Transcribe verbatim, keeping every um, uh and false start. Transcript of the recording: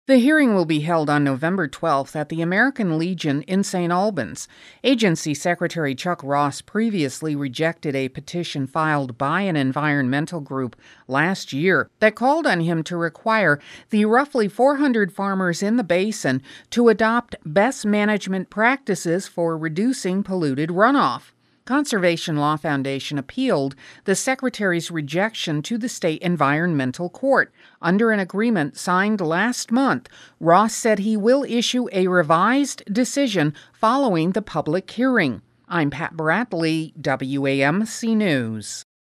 The hearing will be held on November twelfth at the American Legion in Saint Albans. Agency Secretary Chuck Ross previously rejected a petition filed by an environmental group last year that called on him to require the roughly four hundred farmers in the basin to adopt best management practices for reducing polluted runoff. Conservation Law Foundation appealed the Secretary's rejection to the state environmental court. Under an agreement signed last month, Ross said he will issue a revised decision following the public hearing. I'm Pat Bradley, W A M C News.